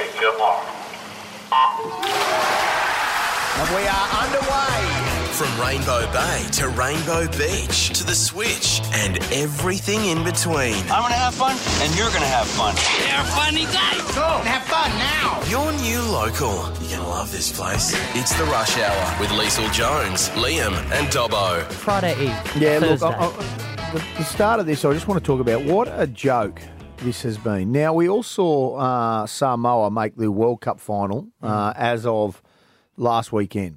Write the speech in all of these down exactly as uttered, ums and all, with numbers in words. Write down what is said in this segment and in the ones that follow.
away tomorrow. And we are underway. From Rainbow Bay to Rainbow Beach to the Switch and everything in between. I'm going to have fun, and you're going to have fun. They're a funny day. Cool. Have fun now. Your new local. You're going to love this place. It's the Rush Hour with Liesl Jones, Liam and Dobbo. Friday Eve. Yeah, Thursday. look, I, I, the, the start of this, I just want to talk about what a joke this has been. Now, we all saw uh, Samoa make the World Cup final uh, as of last weekend.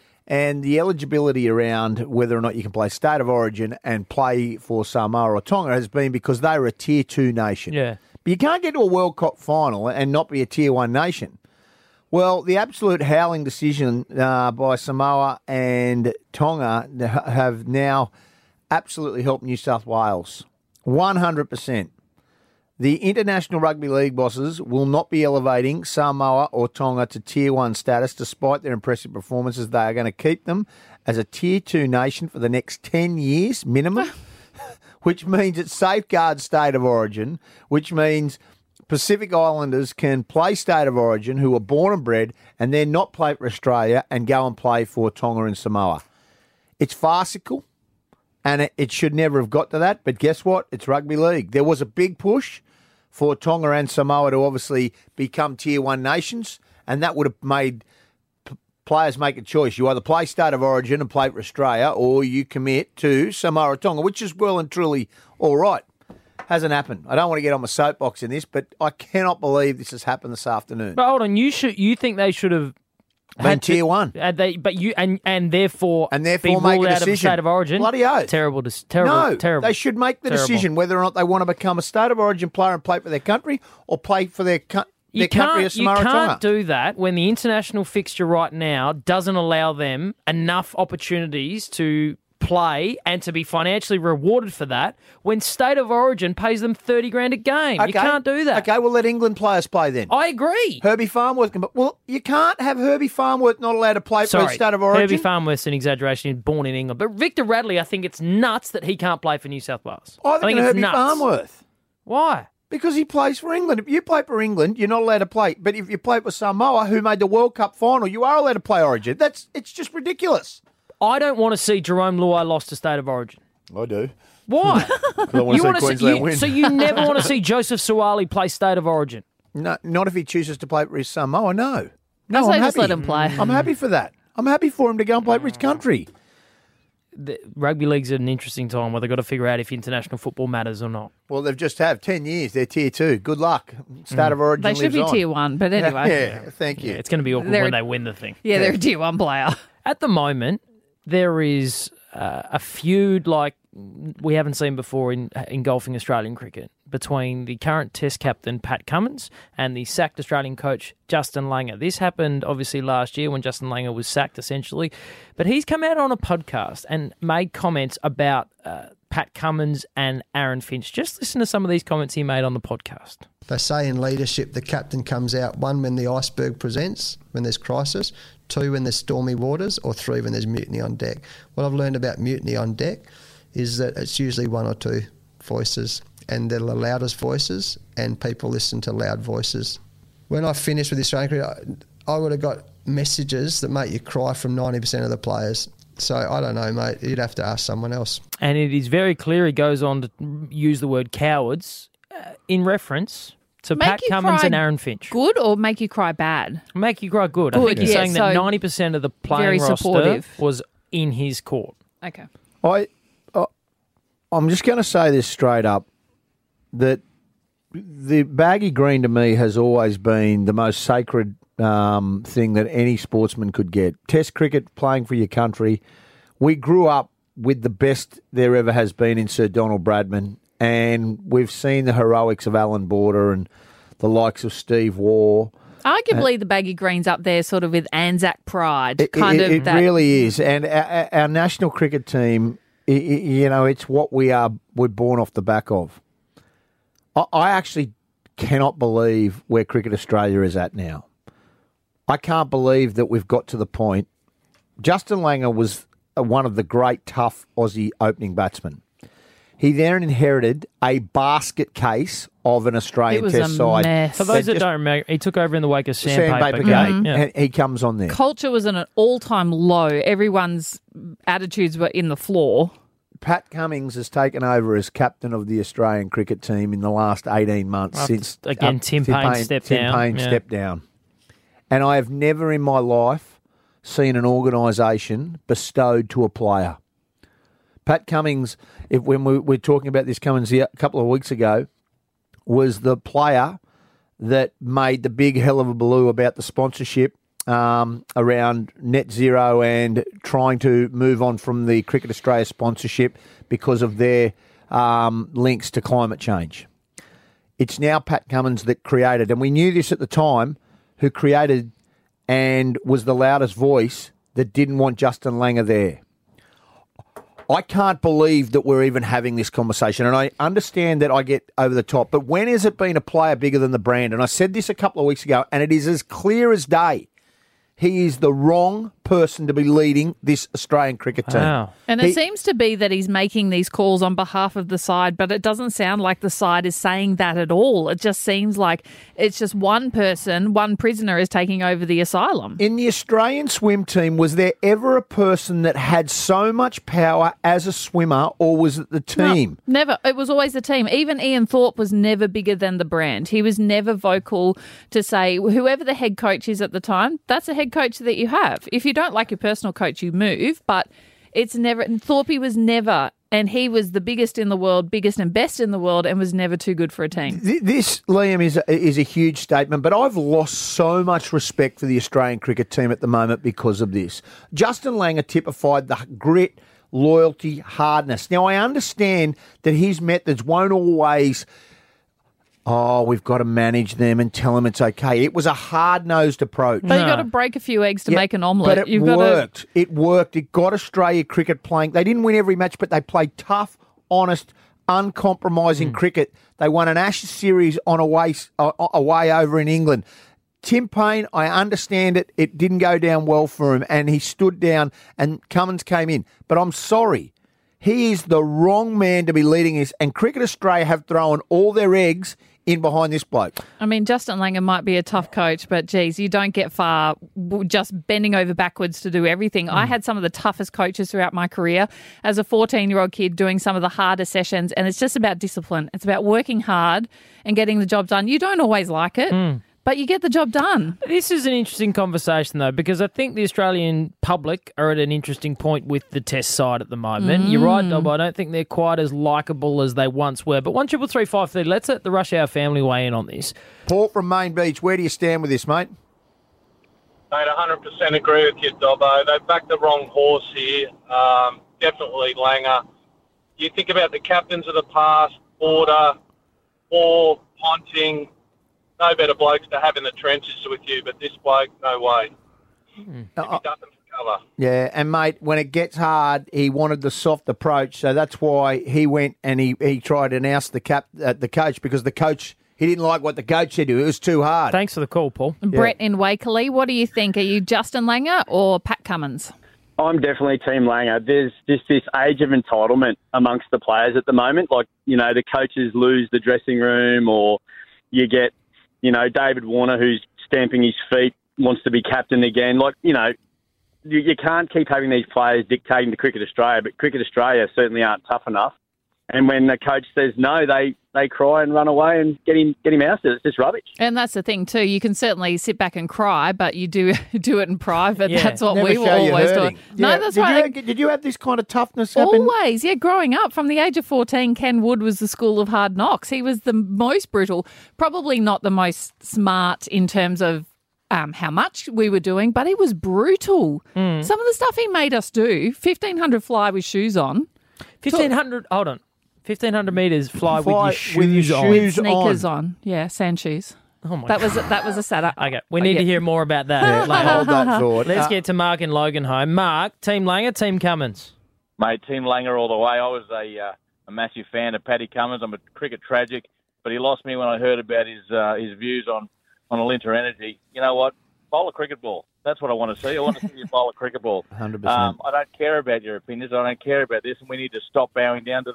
And the eligibility around whether or not you can play State of Origin and play for Samoa or Tonga has been because they were a Tier two nation. Yeah. But you can't get to a World Cup final and not be a Tier one nation. Well, the absolute howling decision uh, by Samoa and Tonga have now absolutely helped New South Wales. one hundred percent. The International Rugby League bosses will not be elevating Samoa or Tonga to Tier one status despite their impressive performances. They are going to keep them as a Tier two nation for the next ten years minimum, which means it safeguards State of Origin, which means Pacific Islanders can play State of Origin who are born and bred and then not play for Australia and go and play for Tonga and Samoa. It's farcical. And it, it should never have got to that. But guess what? It's rugby league. There was a big push for Tonga and Samoa to obviously become Tier one nations, and that would have made p- players make a choice. You either play State of Origin and play for Australia, or you commit to Samoa or Tonga, which is well and truly all right. Hasn't happened. I don't want to get on my soapbox in this, but I cannot believe this has happened this afternoon. But hold on, you should. You think they should have Been had Tier to, one. Had they, but you and and therefore And therefore be make ruled a out of the decision. State of Origin. Bloody oath. Terrible. Dis- terrible. No, terrible. they should make the Terrible. decision whether or not they want to become a State of Origin player and play for their country or play for their, co- their You country can't, as you Samoa or can't Tonga. do that when the international fixture right now doesn't allow them enough opportunities to play and to be financially rewarded for that when State of Origin pays them thirty grand a game. You can't do that. Okay, we'll let England players play then. I agree. Herbie Farnworth can. Well, you can't have Herbie Farnworth not allowed to play for Sorry, the State of Origin. Herbie Farnworth's an exaggeration. He's born in England. But Victor Radley, I think it's nuts that he can't play for New South Wales. I think, it's Herbie nuts. Farnworth. Why? Because he plays for England. If you play for England, you're not allowed to play. But if you play for Samoa, who made the World Cup final, you are allowed to play Origin. That's It's just ridiculous. I don't want to see Jerome Luai lost to State of Origin. I do. Why? I want to see wanna Queensland you, win. So you never want to see Joseph Suwali play State of Origin? No, not if he chooses to play for his Samoa, no. No, I say I'm just happy. let him play. I'm happy for that. I'm happy for him to go and play for his country. The rugby league's at an interesting time where they've got to figure out if international football matters or not. Well, they've just have ten years. They're tier two. Good luck. State of Origin They should lives be on. tier one, but anyway. Yeah, thank you. Yeah, it's going to be awkward They're- when they win the thing. Yeah, they're a tier one player. At the moment, there is uh, a feud like we haven't seen before in engulfing Australian cricket between the current Test captain Pat Cummins and the sacked Australian coach Justin Langer. This happened obviously last year when Justin Langer was sacked essentially, but he's come out on a podcast and made comments about uh, Pat Cummins and Aaron Finch. Just listen to some of these comments he made on the podcast. They say in leadership the captain comes out, one, when the iceberg presents, when there's crisis, two, when there's stormy waters, or three, when there's mutiny on deck. What I've learned about mutiny on deck is that it's usually one or two voices, and they're the loudest voices, and people listen to loud voices. When I finished with the Australian cricket, I would have got messages that make you cry from ninety percent of the players. So I don't know, mate. You'd have to ask someone else. And it is very clear he goes on to use the word cowards uh, in reference to Make Pat you Cummins cry and Aaron Finch. Good or make you cry bad? Make you cry good. I Good, think he's yeah, saying so that ninety percent of the playing very roster supportive. was in his court. Okay. I, I, I'm just going to say this straight up, that the baggy green to me has always been the most sacred um, thing that any sportsman could get. Test cricket, playing for your country. We grew up with the best there ever has been in Sir Donald Bradman, and we've seen the heroics of Alan Border and the likes of Steve Waugh. Arguably, the baggy green's up there, sort of with Anzac pride, It, kind it, of. it that, really is, and our, our national cricket team, i i you know, it's what we are. We're born off the back of. I, I actually cannot believe where Cricket Australia is at now. I can't believe that we've got to the point. Justin Langer was one of the great tough Aussie opening batsmen. He then inherited a basket case of an Australian It was Test a side. mess. For those that just- don't remember, he took over in the wake of Sandpaper, Sandpaper Gate. Gate. Yeah. And he comes on there. Culture was at an all-time low. Everyone's attitudes were in the floor. Pat Cummins has taken over as captain of the Australian cricket team in the last eighteen months After- since again, Tim Payne stepped Tim down. Payne Yeah. stepped down. And I have never in my life seen an organisation bestowed to a player. Pat Cummins, if when we were talking about this Cummins a couple of weeks ago, was the player that made the big hell of a balloo about the sponsorship um, around net zero and trying to move on from the Cricket Australia sponsorship because of their um, links to climate change. It's now Pat Cummins that created, and we knew this at the time, who created and was the loudest voice that didn't want Justin Langer there. I can't believe that we're even having this conversation, and I understand that I get over the top, but when has it been a player bigger than the brand? And I said this a couple of weeks ago, and it is as clear as day. He is the wrong person to be leading this Australian cricket team. Wow. And it He- seems to be that he's making these calls on behalf of the side, but it doesn't sound like the side is saying that at all. It just seems like it's just one person, one prisoner is taking over the asylum. In the Australian swim team, was there ever a person that had so much power as a swimmer, or was it the team? No, never. It was always the team. Even Ian Thorpe was never bigger than the brand. He was never vocal to say, whoever the head coach is at the time, that's a head coach that you have. If you don't like your personal coach, you move, but it's never, and Thorpe was never, and he was the biggest in the world, biggest and best in the world, and was never too good for a team. Th- This, Liam, is a, is a huge statement, but I've lost so much respect for the Australian cricket team at the moment because of this. Justin Langer typified the grit, loyalty, hardness. Now, I understand that his methods won't always, oh, we've got to manage them and tell them it's okay. It was a hard-nosed approach. But you've got to break a few eggs to Yeah, make an omelette. But it You've worked. got to, It worked. It got Australia cricket playing. They didn't win every match, but they played tough, honest, uncompromising Hmm. cricket. They won an Ashes series on away, uh, away over in England. Tim Payne, I understand it. It didn't go down well for him, and he stood down, and Cummins came in. But I'm sorry. He is the wrong man to be leading this, and Cricket Australia have thrown all their eggs in behind this bloke. I mean, Justin Langer might be a tough coach, but geez, you don't get far w- just bending over backwards to do everything. I had some of the toughest coaches throughout my career as a fourteen-year-old kid doing some of the harder sessions, and it's just about discipline. It's about working hard and getting the job done. You don't always like it, but you get the job done. This is an interesting conversation, though, because I think the Australian public are at an interesting point with the Test side at the moment. You're right, Dob. I don't think they're quite as likeable as they once were. But one triple three five thirty. Let's let the Rush Hour family weigh in on this. Paul from Main Beach, where do you stand with this, mate? Mate, one hundred percent agree with you, Dobbo. They backed the wrong horse here. Um, definitely Langer. You think about the captains of the past, Border, Moore, Ponting, no better blokes to have in the trenches with you, but this bloke, no way. If he doesn't cover. Yeah, and mate, when it gets hard, he wanted the soft approach, so that's why he went and he, he tried to oust the cap uh, the coach because the coach he didn't like what the coach said to him. It was too hard. Thanks for the call, Paul. Brett in Wakerley, what do you think? Are you Justin Langer or Pat Cummins? I'm definitely Team Langer. There's just this age of entitlement amongst the players at the moment. Like, you know, the coaches lose the dressing room, or you get, you know, David Warner, who's stamping his feet, wants to be captain again. Like, you know, you, you can't keep having these players dictating to Cricket Australia, but Cricket Australia certainly aren't tough enough. And when the coach says no, they, they cry and run away and get him get him ousted. It's just rubbish. And that's the thing too. You can certainly sit back and cry, but you do do it in private. Yeah. That's what Never we were show you always hurting. doing. Yeah. No, that's did right. You, did you have this kind of toughness happen? Always, yeah. Growing up, from the age of fourteen, Ken Wood was the school of hard knocks. He was the most brutal, probably not the most smart in terms of um, how much we were doing, but he was brutal. Hmm. Some of the stuff he made us do, fifteen hundred fly with shoes on, fifteen hundred, hold on. fifteen hundred metres fly, Fly with your with your shoes on. shoes sneakers on. on. Yeah, sand shoes. Oh, my That God. was a, that was a setup. Okay, we need Yeah. to hear more about that later. Hold that thought. Let's Uh, get to Mark and Logan home. Mark, Team Langer, Team Cummins. Mate, Team Langer all the way. I was a, uh, a massive fan of Paddy Cummins. I'm a cricket tragic, but he lost me when I heard about his uh, his views on, on Alinta Energy. You know what? Bowl a cricket ball. That's what I want to see. I want to see you bowl a cricket ball. one hundred percent. Um, I don't care about your opinions. I don't care about this, and we need to stop bowing down to the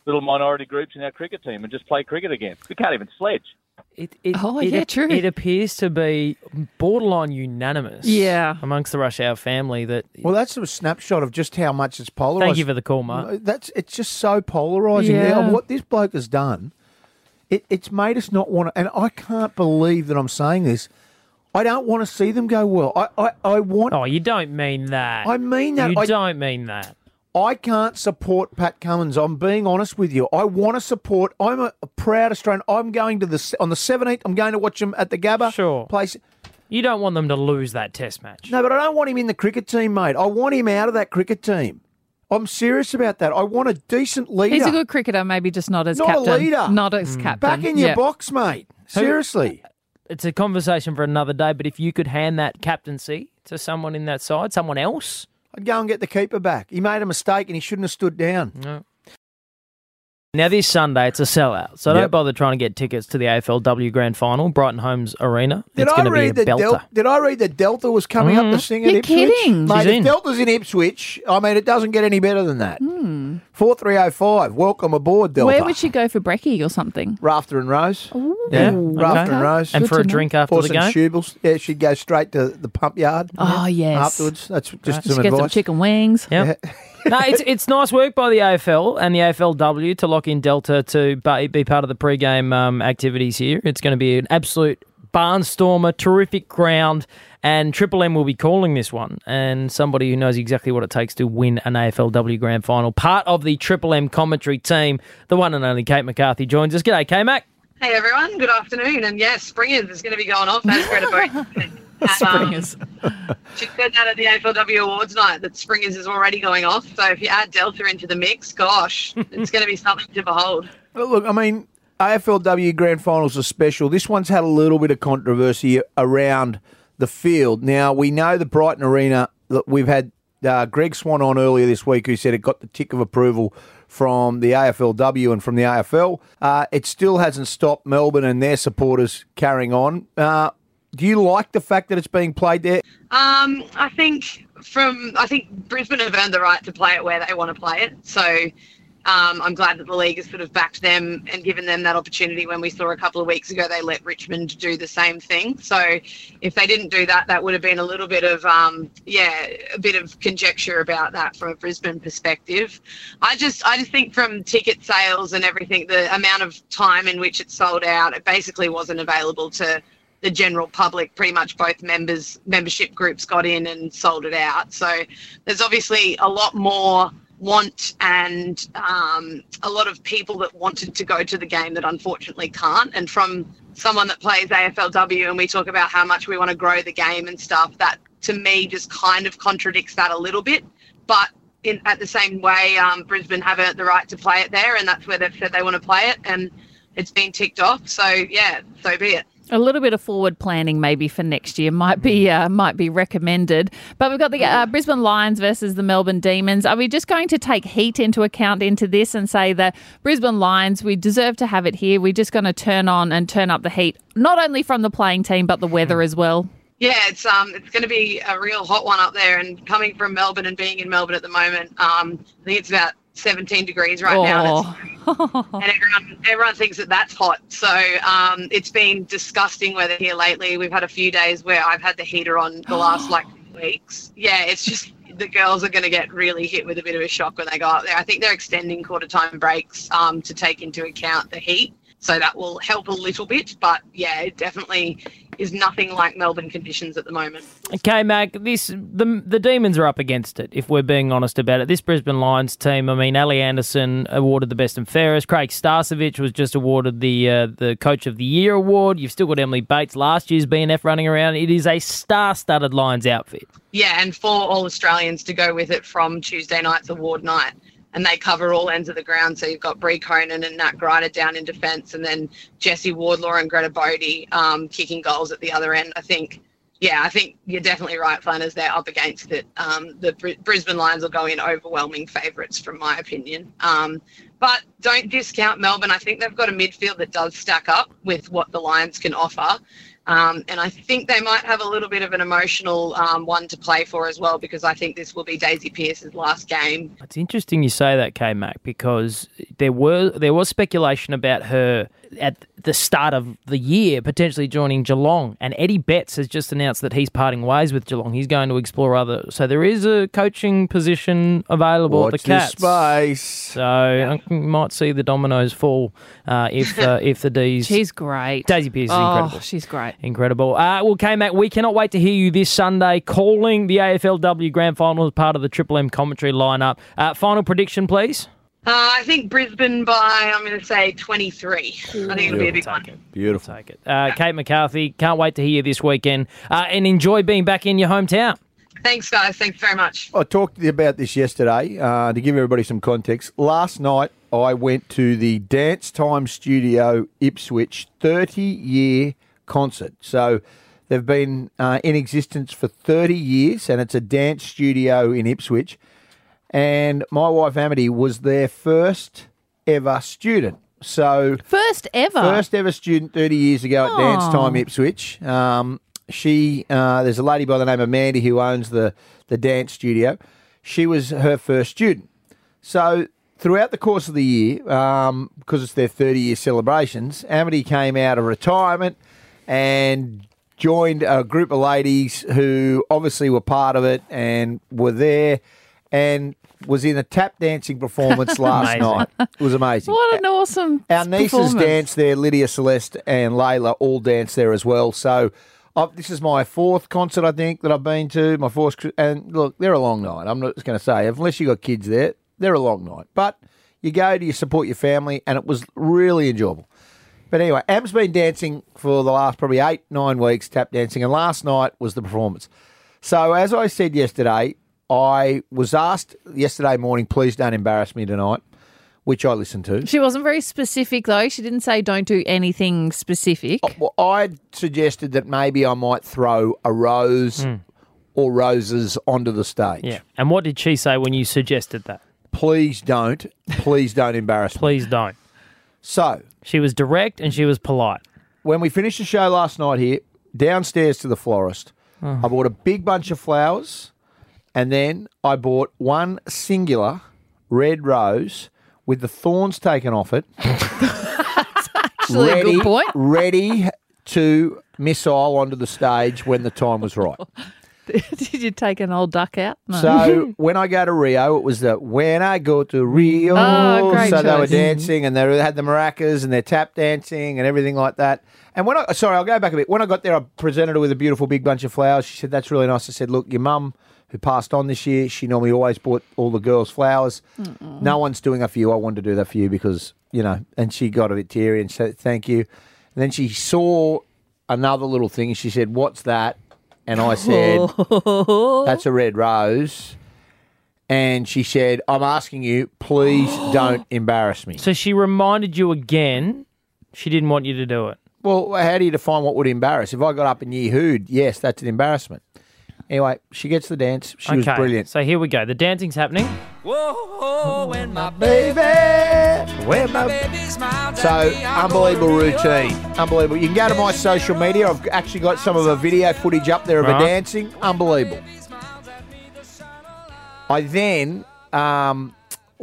little minority groups in our cricket team and just play cricket again. We can't even sledge. It, it, Oh, it, yeah, it, true. It appears to be borderline unanimous Yeah. amongst the Rush Hour family that... Well, that's a snapshot of just how much it's polarised. Thank you for the call, Mark. That's it's just so polarising. Yeah. Now, what this bloke has done, it, it's made us not want to. And I can't believe that I'm saying this. I don't want to see them go well. I, I, I want. Oh, you don't mean that. I mean that. You I, don't mean that. I can't support Pat Cummins. I'm being honest with you. I want to support. I'm a, a proud Australian. I'm going to the on the seventeenth. I'm going to watch him at the Gabba. Sure. Place. You don't want them to lose that Test match. No, but I don't want him in the cricket team, mate. I want him out of that cricket team. I'm serious about that. I want a decent leader. He's a good cricketer, maybe just not as Not a captain. leader. Not as captain. Back in your Yeah. box, mate. Seriously. It's a conversation for another day, but if you could hand that captaincy to someone in that side, someone else... I'd go and get the keeper back. He made a mistake and he shouldn't have stood down. No. Now, this Sunday, it's a sellout, so don't Yep. bother trying to get tickets to the A F L W Grand Final, Brighton Homes Arena. Did it's I going to be a read that belter. Del- Did I read that Delta was coming up to sing at You're Ipswich? kidding. Mate, She's if in. Delta's in Ipswich, I mean, it doesn't get any better than that. Hmm. four three oh five. Welcome aboard, Delta. Where would she go for brekkie or something? Rafter and Rose. Yeah, Rafter okay. and Rose. And Good for to a know. drink after Horse the and game? Shubles. Yeah, she'd go straight to the pump yard. Oh, yes. Afterwards. That's just Just some get some advice. chicken wings. Yep. No, it's it's nice work by the A F L and the A F L W to lock in Delta to ba- be part of the pre-game um, activities here. It's going to be an absolute barnstormer, terrific ground, and Triple M will be calling this one. And somebody who knows exactly what it takes to win an A F L W Grand Final, part of the Triple M commentary team, the one and only Kate McCarthy joins us. G'day, K-Mac. Hey everyone, good afternoon. And yes, Springers is going to be going off as Greta Booth. Springers. She said that at the A F L W Awards night that Springers is already going off. So if you add Delta into the mix, gosh, it's going to be something to behold. Well, look, I mean, A F L W Grand Finals are special. This one's had a little bit of controversy around the field. Now, we know the Brighton Arena, that we've had uh, Greg Swan on earlier this week who said it got the tick of approval from the A F L W and from the A F L. Uh, it still hasn't stopped Melbourne and their supporters carrying on. Uh, do you like the fact that it's being played there? Um, I think from I think Brisbane have earned the right to play it where they want to play it. So um, I'm glad that the league has sort of backed them and given them that opportunity. When we saw a couple of weeks ago, they let Richmond do the same thing. So if they didn't do that, that would have been a little bit of, um, yeah, a bit of conjecture about that from a Brisbane perspective. I just, I just think from ticket sales and everything, the amount of time in which it sold out, it basically wasn't available to the general public. Pretty much both members, membership groups got in and sold it out. So there's obviously a lot more want and um, a lot of people that wanted to go to the game that unfortunately can't. And from someone that plays A F L W and we talk about how much we want to grow the game and stuff, that to me just kind of contradicts that a little bit. But in, at the same way, um, Brisbane have earned the right to play it there, and that's where they've said they want to play it, and it's been ticked off. So yeah, so be it. A little bit of forward planning maybe for next year might be uh, might be recommended. But we've got the uh, Brisbane Lions versus the Melbourne Demons. Are we just going to take heat into account into this and say that Brisbane Lions, we deserve to have it here. We're just going to turn on and turn up the heat, not only from the playing team but the weather as well? Yeah, it's um, it's going to be a real hot one up there. And coming from Melbourne and being in Melbourne at the moment, um, I think it's about seventeen degrees right now. And, it's, and everyone, everyone thinks that that's hot. So um, it's been disgusting weather here lately. We've had a few days where I've had the heater on the last like weeks. Yeah, it's just the girls are going to get really hit with a bit of a shock when they go up there. I think they're extending quarter time breaks um, to take into account the heat. So that will help a little bit. But yeah, it definitely is nothing like Melbourne conditions at the moment. Okay, Mac, this the the Demons are up against it, if we're being honest about it. This Brisbane Lions team, I mean, Ali Anderson awarded the best and fairest. Craig Starcevich was just awarded the uh, the Coach of the Year award. You've still got Emily Bates, last year's B N F, running around. It is a star-studded Lions outfit. Yeah, and for all Australians to go with it from Tuesday night's award night. And they cover all ends of the ground. So you've got Brie Conan and Nat Grider down in defence, and then Jessie Wardlaw and Greta Bodie um, kicking goals at the other end. I think, yeah, I think you're definitely right, Flanners. They're up against it. Um, the Br- Brisbane Lions will go in overwhelming favourites, from my opinion. Um, but don't discount Melbourne. I think they've got a midfield that does stack up with what the Lions can offer. Um, and I think they might have a little bit of an emotional um, one to play for as well, because I think this will be Daisy Pearce's last game. It's interesting you say that, K-Mac, because there were there was speculation about her at the start of the year potentially joining Geelong, and Eddie Betts has just announced that he's parting ways with Geelong. He's going to explore other... So there is a coaching position available Watch at the Cats. this space. So I might see the dominoes fall uh, if uh, if the D's... She's great. Daisy Pearce is oh, incredible. she's great. Incredible. Uh, well, K-Mac, we cannot wait to hear you this Sunday calling the A F L W Grand Final as part of the Triple M commentary lineup. Uh, final prediction, please. Uh, I think Brisbane by, I'm going to say twenty-three. I think it'll be a big one. Beautiful. Take it. Uh, Kate McCarthy, can't wait to hear you this weekend. Uh, and enjoy being back in your hometown. Thanks, guys. Thanks very much. I talked to you about this yesterday uh, to give everybody some context. Last night, I went to the Dance Time Studio Ipswich thirty-year concert. So they've been uh, in existence for thirty years, and it's a dance studio in Ipswich. And my wife, Amity, was their first ever student. So First ever? First ever student thirty years ago at Aw. Dance Time Ipswich. Um, she, uh, there's a lady by the name of Mandy who owns the, the dance studio. She was her first student. So throughout the course of the year, um, because it's their thirty-year celebrations, Amity came out of retirement and joined a group of ladies who obviously were part of it and were there and was in a tap dancing performance last Amazing. night. It was amazing. What an awesome Our nieces performance. danced there. Lydia, Celeste and Layla all danced there as well. So uh, this is my fourth concert, I think, that I've been to. My fourth, and look, they're a long night. I'm not just going to say, unless you got kids there, they're a long night. But you go to, you support your family, and it was really enjoyable. But anyway, Am's been dancing for the last probably eight, nine weeks, tap dancing, and last night was the performance. So as I said yesterday, I was asked yesterday morning, please don't embarrass me tonight, which I listened to. She wasn't very specific, though. She didn't say don't do anything specific. Well, I suggested that maybe I might throw a rose Mm. or roses onto the stage. Yeah. And what did she say when you suggested that? Please don't. Please don't embarrass me. Please don't. So, she was direct and she was polite. When we finished the show last night here, downstairs to the florist, Oh. I bought a big bunch of flowers. And then I bought one singular red rose with the thorns taken off it. Actually, a good point. Ready to missile onto the stage when the time was right. Did you take an old duck out? No. So when I go to Rio, it was the when I go to Rio. Oh, great so they were choice. dancing and they had the maracas and they're tap dancing and everything like that. And when I, sorry, I'll go back a bit. When I got there, I presented her with a beautiful big bunch of flowers. She said, that's really nice. I said, look, your mum, who passed on this year, she normally always bought all the girls flowers. Mm-mm. No one's doing that for you. I wanted to do that for you because, you know, and she got a bit teary and said, thank you. And then she saw another little thing and she said, what's that? And I said, that's a red rose. And she said, I'm asking you, please don't embarrass me. So she reminded you again she didn't want you to do it. Well, how do you define what would embarrass? If I got up and yee-hooed, yes, that's an embarrassment. Anyway, she gets the dance. She was Okay, brilliant. So here we go. The dancing's happening. Whoa, when my baby, when my baby's miles So, at me, I go unbelievable Rio. routine. Unbelievable. You can go to my social media. I've actually got some of the video footage up there of her Right. dancing. Unbelievable. I then, um,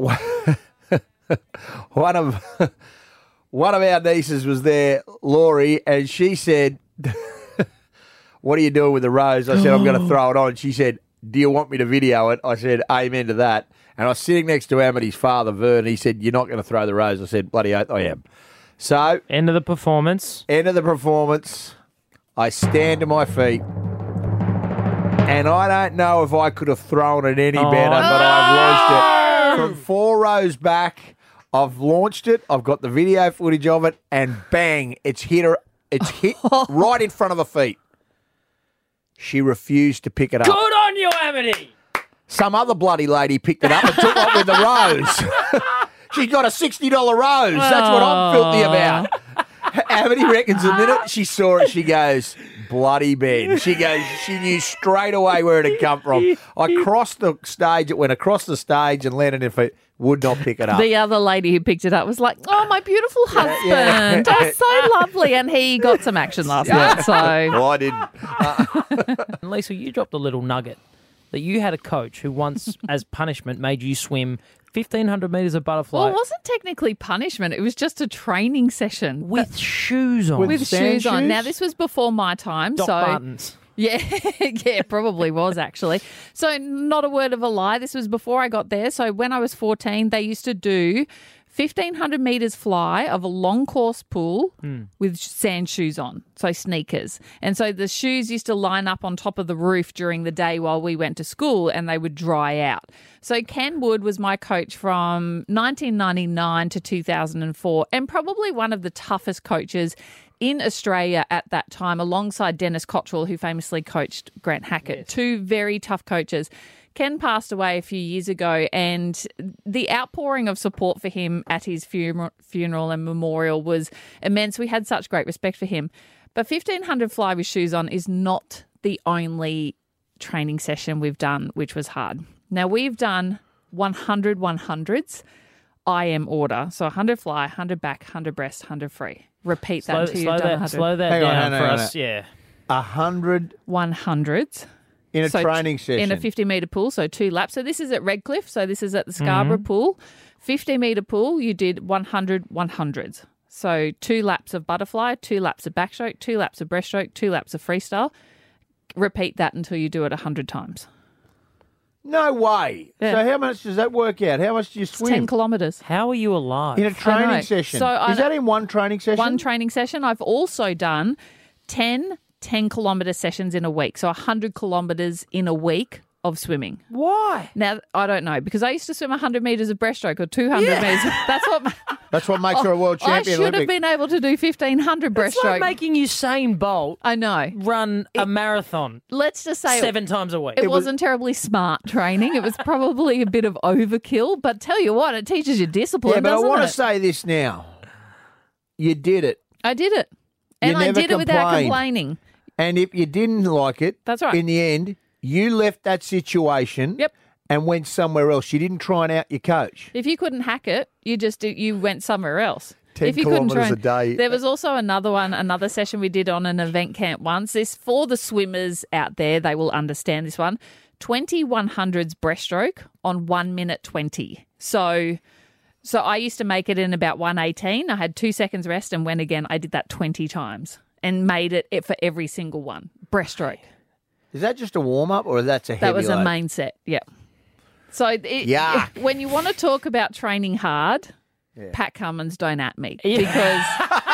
one of one of our nieces was there, Laurie, and she said, what are you doing with the rose? I said, I'm going to throw it on. She said, do you want me to video it? I said, amen to that. And I was sitting next to Amity's father, Vern. He said, you're not going to throw the rose. I said, bloody oath, I am. So, end of the performance. End of the performance. I stand to my feet. And I don't know if I could have thrown it any Oh, better, but no. I've launched it from four rows back. I've launched it. I've got the video footage of it, and bang, it's hit her. It's hit right in front of her feet. She refused to pick it up. Good on you, Amity. Some other bloody lady picked it up and took it with the rose. She got a sixty dollar rose. That's what I'm filthy about. Amity reckons the minute she saw it, she goes, bloody Ben. She goes, she knew straight away where it had come from. I crossed the stage. It went across the stage and landed in feet. would not pick it up. The other lady who picked it up was like, "Oh, my beautiful husband, yeah. oh, so lovely," and he got some action last night. So well, I didn't. And Lisa, you dropped a little nugget that you had a coach who once, as punishment, made you swim fifteen hundred metres of butterfly. Well, it wasn't technically punishment. It was just a training session. With That- shoes on. With, With shoes sand on. shoes? Now, this was before my time. Doc so Martens. Yeah, yeah, it probably was actually. So not a word of a lie. This was before I got there. So when I was fourteen, they used to do fifteen hundred metres fly of a long course pool with sand shoes on, so sneakers. And so the shoes used to line up on top of the roof during the day while we went to school and they would dry out. So Ken Wood was my coach from nineteen ninety-nine to two thousand four and probably one of the toughest coaches in Australia at that time, alongside Dennis Cottrell, who famously coached Grant Hackett. Yes. Two very tough coaches. Ken passed away a few years ago, and the outpouring of support for him at his funeral, funeral and memorial was immense. We had such great respect for him. But fifteen hundred fly with shoes on is not the only training session we've done, which was hard. Now, we've done one hundred one hundreds, I M order. So one hundred fly, one hundred back, one hundred breast, one hundred free. Repeat that Slow, until slow you've done that, one hundred. slow that Hang on, down hang on, for hang on. us. Yeah. A hundred one hundreds. in a So training session. In a fifty metre pool, so two laps. So this is at Redcliffe, so this is at the Scarborough Mm-hmm. pool. fifty metre pool, you did one hundred one hundreds. So two laps of butterfly, two laps of backstroke, two laps of breaststroke, two laps of freestyle. Repeat that until you do it one hundred times. No way. Yeah. So how much does that work out? How much do you It's swim? ten kilometres. How are you alive? In a I know. training session. So I Is know- that in one training session? One training session. I've also done ten ten kilometre sessions in a week. So one hundred kilometres in a week of swimming. Why? Now, I don't know, because I used to swim one hundred metres of breaststroke or two hundred metres. That's what That's what makes her a world I champion. should have Olympic. been able to do fifteen hundred It's breaststroke. like making Usain Bolt I know. run a marathon Let's just say seven times a week. it, it wasn't terribly smart training. It was probably a bit of overkill, but tell you what, it teaches you discipline, Yeah, but I doesn't want it? to say this now. You did it. I did it. And I never did it without complained. complaining. And if you didn't like it, That's right. in the end, you left that situation Yep. and went somewhere else. You didn't try and out your coach. If you couldn't hack it, you just do, you went somewhere else. ten if you couldn't kilometres train- a day. There was also another one, another session we did on an event camp once. This for the swimmers out there, they will understand this one. twenty-one hundreds breaststroke on one minute twenty. So, so I used to make it in about one eighteen. I had two seconds rest and went again. I did that twenty times and made it it for every single one. Breaststroke. Is that just a warm up or that's a heavy That was a load? main set. Yeah. So it, Yuck. when you want to talk about training hard, Pat Cummins, don't at me Yeah. because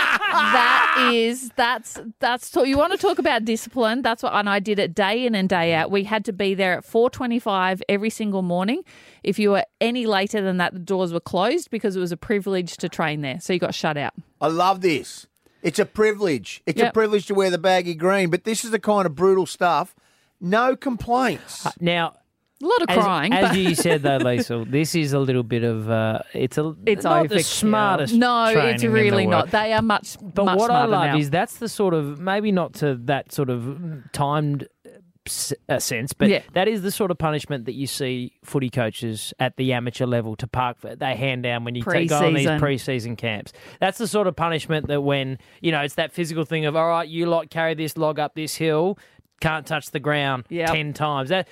that is that's that's you want to talk about discipline. That's what, and I did it day in and day out. We had to be there at four twenty-five every single morning. If you were any later than that, the doors were closed because it was a privilege to train there. So you got shut out. I love this. It's a privilege. It's a Yep. privilege to wear the baggy green, but this is the kind of brutal stuff. No complaints. Now, A lot of as, crying. as but you said though, Lisa, this is a little bit of uh, it's a it's not the overkill. smartest. No, training it's in the really world. not. They are much. But much what I smarter love now. is that's the sort of maybe not to that sort of timed s- uh, sense, but Yeah. that is the sort of punishment that you see footy coaches at the amateur level to park. They hand down when you take go on these Pre-season. pre-season camps. That's the sort of punishment that when you know it's that physical thing of all right, you lot carry this log up this hill, can't touch the ground Yep. ten times. That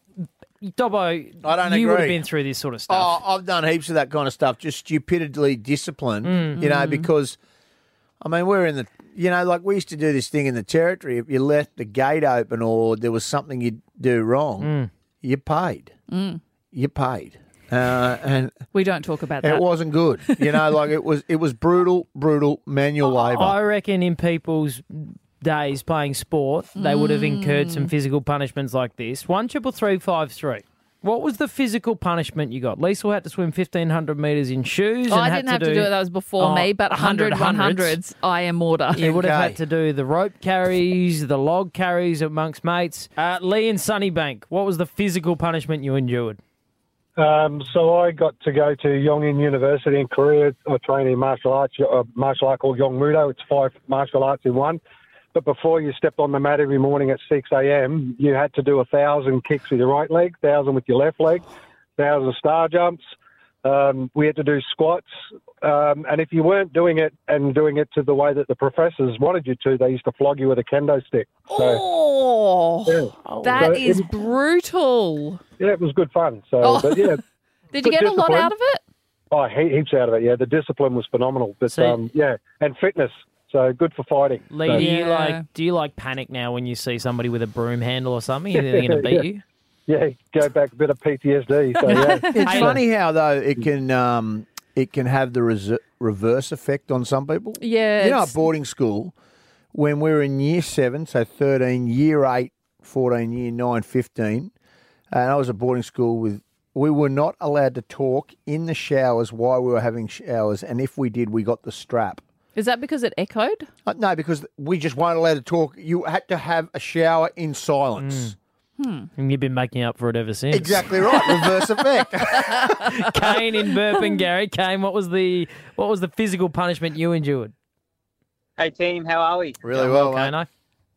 Dobbo, I don't you would have agree. been through this sort of stuff. Oh, I've done heaps of that kind of stuff, just stupidly disciplined, Mm. you know, because, I mean, we're in the, you know, like we used to do this thing in the territory. If you left the gate open or there was something you'd do wrong, Mm. you paid. Mm. You paid. Uh, and We don't talk about that. it wasn't good. You know, like it was, it was brutal, brutal manual labour. I reckon in people's days playing sport, they would have incurred some physical punishments like this. One triple three five three. What was the physical punishment you got? Lisa had to swim fifteen hundred metres in shoes. Oh, and I had didn't have to to do, do it. That was before oh, me. But one hundred, one hundred one hundreds, I am order. You would have Okay. had to do the rope carries, the log carries amongst mates. Uh, Lee and Sunnybank, what was the physical punishment you endured? Um, so I got to go to Yongin University in Korea. I train in martial arts, a martial art called Yongmudo. It's five martial arts in one. But before you stepped on the mat every morning at six a.m., you had to do a thousand kicks with your right leg, thousand with your left leg, thousand star jumps, Um, we had to do squats. Um, and if you weren't doing it and doing it to the way that the professors wanted you to, they used to flog you with a kendo stick. So, Oh, yeah. that So is it- brutal. Yeah, it was good fun. So, Oh. but yeah. Did you good get a lot discipline. out of it? Oh, he- heaps out of it. Yeah, the discipline was phenomenal. But See- um, yeah, and fitness. So good for fighting. Lee, So- do you Yeah. like do you like panic now when you see somebody with a broom handle or something? You think they're going to beat Yeah. you? Yeah, go back a bit of P T S D. So yeah, It's Hey, funny how though it can um, it can have the res- reverse effect on some people. Yeah. You know, it's- at boarding school, when we were in year seven, so thirteen, year eight, fourteen, year nine, fifteen, and I was at boarding school with, we were not allowed to talk in the showers while we were having showers, and if we did, we got the strap. Is that because it echoed? Uh, no, because we just weren't allowed to talk. You had to have a shower in silence. Hmm. And you've been making up for it ever since. Exactly right, reverse effect. Kane in Burpin, Gary. Kane, what was the what was the physical punishment you endured? Hey team, how are we? Really well, mate. Kane.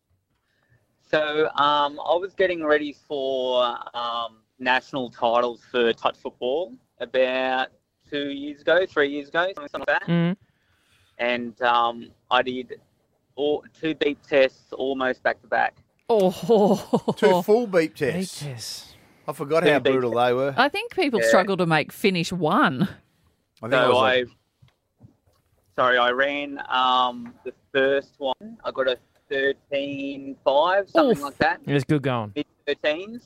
So um, I was getting ready for um, national titles for touch football about two years ago, three years ago, something like that. Mm. And um, I did all, two beep tests almost back to back. Oh, Two full beep tests. Beep tests. I forgot Two how beep brutal they were. I think people Yeah. struggle to make finish one. I think I So was I, like, sorry, I ran um, the first one. I got a thirteen five, something Oof. like that. It was good going. mid thirteens,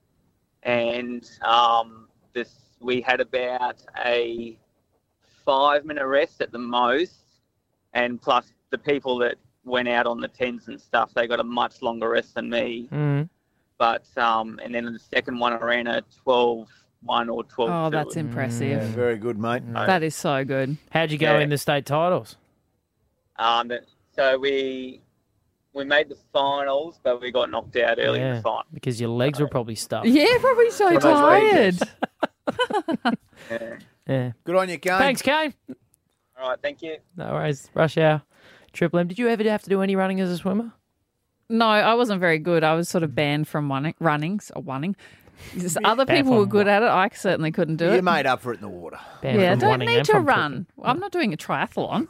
and um, this we had about a five minute rest at the most, and plus the people that went out on the tens and stuff, they got a much longer rest than me. Mm. But um, and then in the second one, I ran a twelve one or twelve two. Oh, that's impressive. yeah, very good, mate. That is so good. How'd you go Yeah. in the state titles? Um, so we we made the finals, but we got knocked out early in Yeah, the final. because your legs were probably stuffed. Yeah, probably so One of those tired. legs. Yeah. Yeah. Good on you, Kane. Thanks, Kane. All right, thank you. No worries. Rush hour. Triple M. Did you ever have to do any running as a swimmer? No, I wasn't very good. I was sort of banned from running, runnings or running. Just Other Banned people were from good at it. I certainly couldn't do You it. made up for it in the water. Banned Yeah, I from don't running need and to from run. I'm not doing a triathlon.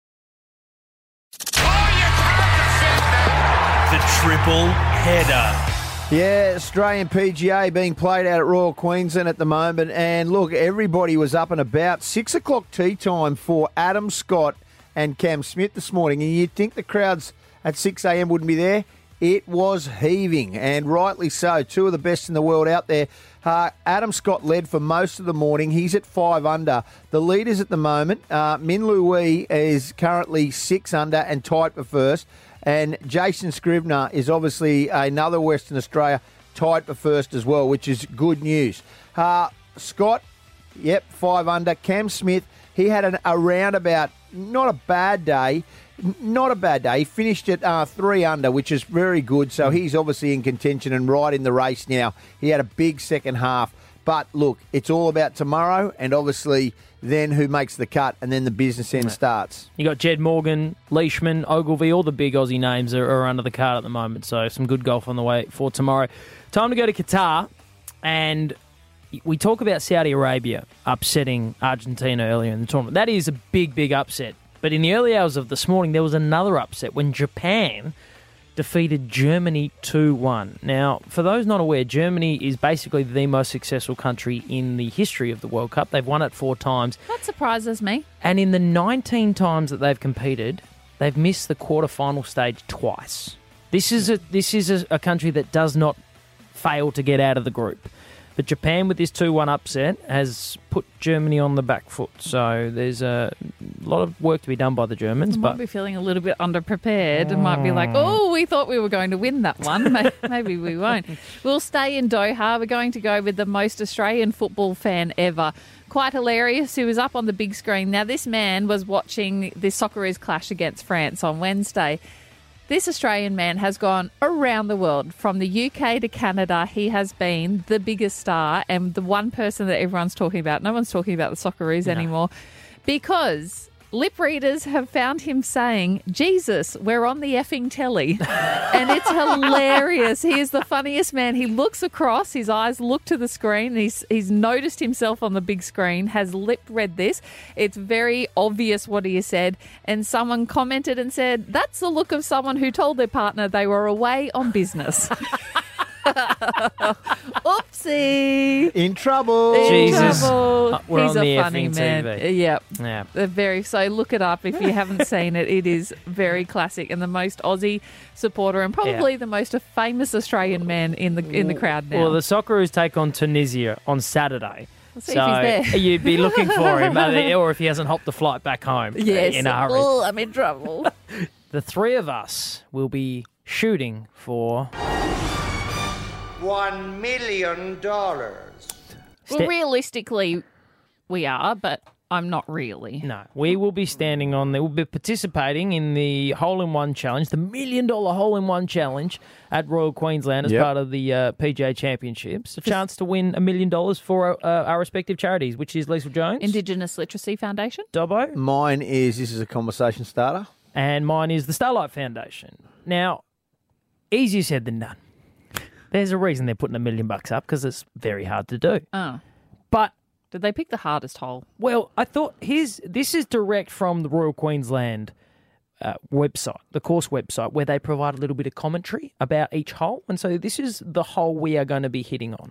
The triple header. Yeah, Australian P G A being played out at Royal Queensland at the moment. And look, everybody was up and about. Six o'clock tea time for Adam Scott and Cam Smith this morning. And you'd think the crowds at six a.m. wouldn't be there. It was heaving, and rightly so. Two of the best in the world out there. Uh, Adam Scott led for most of the morning. He's at five under. The leaders at the moment, uh, Min Lu Wee is currently six under and tied for first. And Jason Scrivener is obviously another Western Australia tied for first as well, which is good news. Uh, Scott, yep, five under. Cam Smith, he had an, a roundabout, not a bad day. Not a bad day. He finished at uh, three under, which is very good. So he's obviously in contention and right in the race now. He had a big second half. But look, it's all about tomorrow and obviously then who makes the cut and then the business end starts. You got Jed Morgan, Leishman, Ogilvy, all the big Aussie names are, are under the card at the moment. So some good golf on the way for tomorrow. Time to go to Qatar. And we talk about Saudi Arabia upsetting Argentina earlier in the tournament. That is a big, big upset. But in the early hours of this morning, there was another upset when Japan defeated Germany two one. Now, for those not aware, Germany is basically the most successful country in the history of the World Cup. They've won it four times. That surprises me. And in the nineteen times that they've competed, they've missed the quarterfinal stage twice. This is a this is a, a country that does not fail to get out of the group. But Japan, with this two one upset, has put Germany on the back foot. So there's a lot of work to be done by the Germans. I But might be feeling a little bit underprepared and might be like, oh, we thought we were going to win that one. May- Maybe we won't. We'll stay in Doha. We're going to go with the most Australian football fan ever. Quite hilarious, who was up on the big screen. Now, this man was watching the Socceroos clash against France on Wednesday. This Australian man has gone around the world, from the U K to Canada. He has been the biggest star and the one person that everyone's talking about. No one's talking about the Socceroos No. anymore because lip readers have found him saying, Jesus, we're on the effing telly. And it's hilarious. He is the funniest man. He looks across, his eyes look to the screen. And he's, he's noticed himself on the big screen, has lip read this. It's very obvious what he has said. And someone commented and said, that's the look of someone who told their partner they were away on business. Oopsie. In trouble. In Jesus. trouble. Uh, we're He's on a the funny effing man. T V. Yep. Yeah. They're very so look it up if you haven't seen it. It is very classic and the most Aussie supporter and probably Yeah. the most famous Australian man in the in the crowd now. Well, the Socceroos take on Tunisia on Saturday. We'll see so if he's there. you'd be looking for him, or if he hasn't hopped the flight back home Yes. in a hurry. Oh, I'm in trouble. The three of us will be shooting for... One million dollars. Well, realistically, we are, but I'm not really. No, we will be standing on, they will be participating in the hole-in-one challenge, the million-dollar hole-in-one challenge at Royal Queensland as Yep. part of the uh, P G A Championships. A chance to win a million dollars for uh, our respective charities, which is Liesl Jones. Indigenous Literacy Foundation. Dobbo. Mine is, this is a conversation starter. And mine is the Starlight Foundation. Now, easier said than done. There's a reason they're putting a million bucks up, because it's very hard to do. Oh. But did they pick the hardest hole? Well, I thought here's this is direct from the Royal Queensland uh, website, the course website, where they provide a little bit of commentary about each hole. And so this is the hole we are going to be hitting on.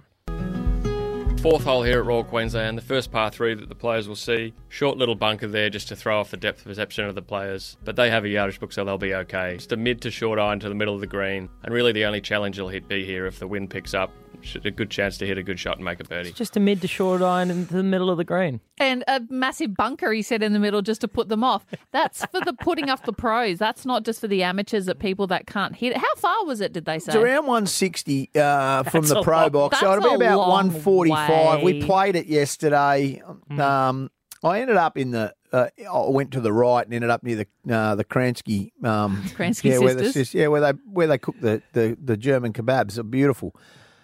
Fourth hole here at Royal Queensland, the first par three that the players will see. Short little bunker there just to throw off the depth perception of the players. But they have a yardage book, so they'll be okay. Just a mid to short iron to the middle of the green. And really the only challenge you'll hit be here if the wind picks up. A good chance to hit a good shot and make a birdie. Just a mid to short iron into the middle of the green. And a massive bunker, he said, in the middle just to put them off. That's for the putting off the pros. That's not just for the amateurs, that people that can't hit it. How far was it, did they say? It's around one sixty uh, from That's the a pro long- box. So that's it'll be a about long one forty-five. way. We played it yesterday. Um, I ended up in the. Uh, I went to the right and ended up near the uh, the Kransky. Um, Kransky yeah, where the sisters? sis- yeah, where they where they cook the, the, the German kebabs. They're beautiful.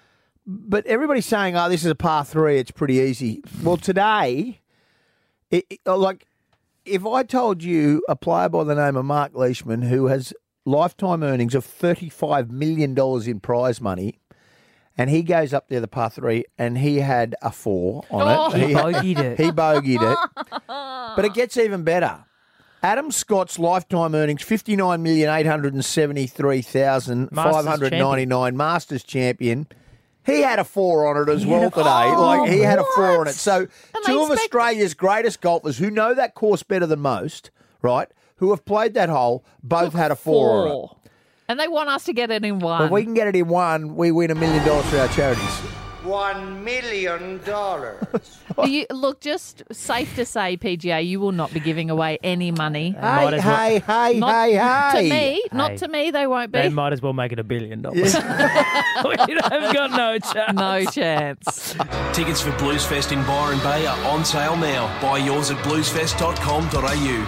But everybody's saying, "Oh, this is a par three. It's pretty easy." Well, today, it, it, like if I told you a player by the name of Mark Leishman, who has lifetime earnings of thirty-five million dollars in prize money, and he goes up there the par three, and he had a four on Oh. it. He bogeyed it. He bogeyed it. But it gets even better. Adam Scott's lifetime earnings, fifty-nine million eight hundred seventy-three thousand five hundred ninety-nine, Masters champion. He had a four on it as He well had a- today. Oh, like He had a four what? on it. So two of Australia's greatest golfers who know that course better than most, right, who have played that hole, both had a four, on it. Four. And they want us to get it in one. If we can get it in one, we win a million dollars for our charities. One million dollars. You, look, just safe to say, P G A, you will not be giving away any money. Hey, hey, hey, Not hey, hey. To me, not Hey. to me, they won't be. They might as well make it a billion dollars. We've got no chance. No chance. Tickets for Blues Fest in Byron Bay are on sale now. Buy yours at bluesfest dot com dot a u.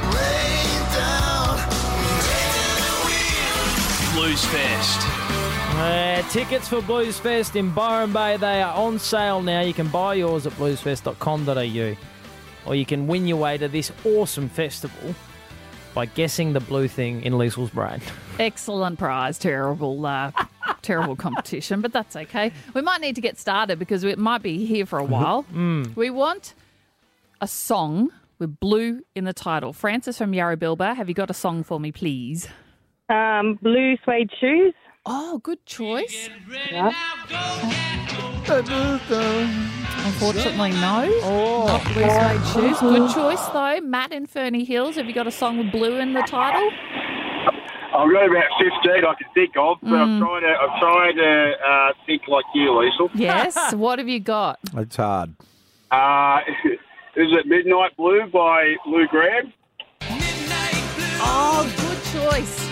Blues Fest. Uh, tickets for Blues Fest in Byron Bay, they are on sale now. You can buy yours at bluesfest dot com dot a u, or you can win your way to this awesome festival by guessing the blue thing in Liesl's brain. Excellent prize. Terrible, uh, terrible competition, but that's okay. We might need to get started because it might be here for a while. Mm. We want a song with blue in the title. Francis from Yarra Bilba, have you got a song for me, please? Um, blue suede shoes. Oh, good choice. Yeah. Unfortunately, no. Oh, not blue suede shoes. Good choice, though. Matt in Ferny Hills, have you got a song with blue in the title? I've got about fifteen I can think of, but I'm Mm. trying to I'm trying to uh, think like you, Liesl. Yes. What have you got? It's hard. Uh, is it Midnight Blue by Lou Graham? Oh, good choice.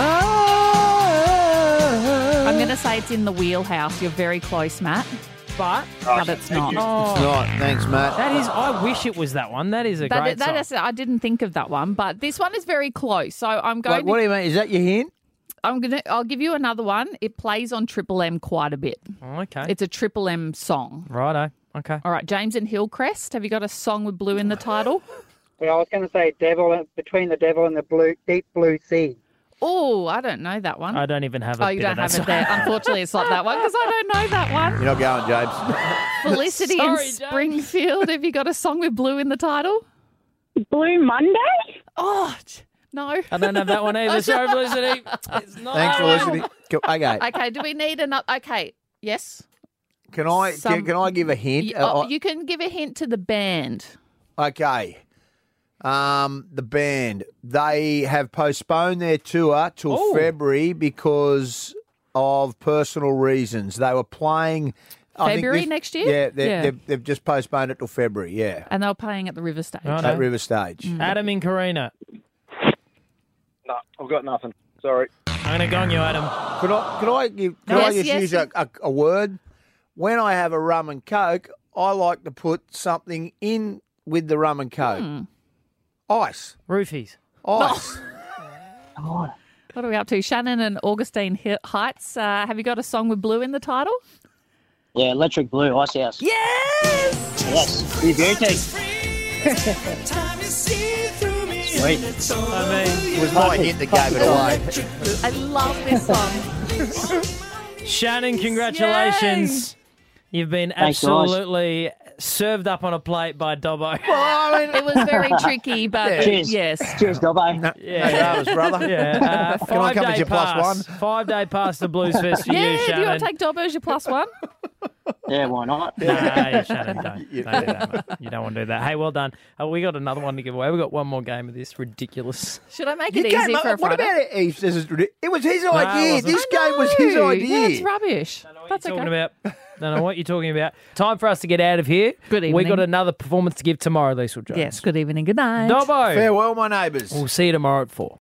I'm going to say it's in the wheelhouse. You're very close, Matt. But, but it's not. Oh. It's not. Thanks, Matt. That is, I wish it was that one. That is a That, great that song. is, I didn't think of that one, but this one is very close. So I'm going. Like, what do you mean? Is that your hint? I'm gonna. I'll give you another one. It plays on Triple M quite a bit. Okay. It's a Triple M song. Righto. Okay. All right, James and Hillcrest. Have you got a song with blue in the title? Yeah, I was going to say devil between the devil and the blue, deep blue sea. Oh, I don't know that one. I don't even have a Oh, you bit don't of have that it there. Unfortunately, it's not that one because I don't know that one. You're not going, James. Felicity Sorry, in James. Springfield. Have you got a song with blue in the title? Blue Monday? Oh, j- no. I don't have that one either. Sorry, Felicity. It's not Thanks, that one. Felicity. Go- Okay. Okay, do we need another? Okay, yes. Can I Some- can, can I give a hint? You, oh, Uh, you can give a hint to the band. Okay. Um, the band, they have postponed their tour till Oh. February because of personal reasons. They were playing I think February this- next year? Yeah, they, Yeah. They've, they've just postponed it till February. Yeah, And they were playing at the River Stage. Righto. at River Stage. Adam in Carina. No, I've got nothing. Sorry. I'm going to go on you, Adam. Could I could I give could I Yes, just yes, use yes. a, a, a word? When I have a rum and coke, I like to put something in with the rum and coke. Hmm. Ice, Roofies. ice. What are we up to? Shannon and Augustine Hi- Heights. Uh, have you got a song with blue in the title? Yeah, Electric Blue, Ice House. Yes! Yes, you beauty. Sweet. I mean, It was my hint that gave it away. I love this song. Shannon, congratulations. You've been Thanks, guys. absolutely served up on a plate by Dobbo. It was very tricky, but Yeah. Cheers. yes. Cheers, Dobbo. No dramas, brother. Yeah, uh, Can I five come day as your plus pass. one? Five day pass the Blues Fest for Yeah, you, do Shannon. you want to take Dobbo as your plus one? Yeah, why not? No, Shannon, don't. Don't do that, mate. You don't want to do that. Hey, well done. Uh, we got another one to give away. We've got one more game of this. Ridiculous. Should I make You it can't- easy for a what Friday? about it? He says it's ridiculous. It was his it idea. wasn't. This game was his No, idea. Yeah, it's rubbish. What That's are you okay. talking about? Don't know what you're talking about. Time for us to get out of here. Good We evening. got another performance to give tomorrow, Liesl Jones. Yes, good evening, good night. Dobbo. Farewell, my neighbours. We'll see you tomorrow at four.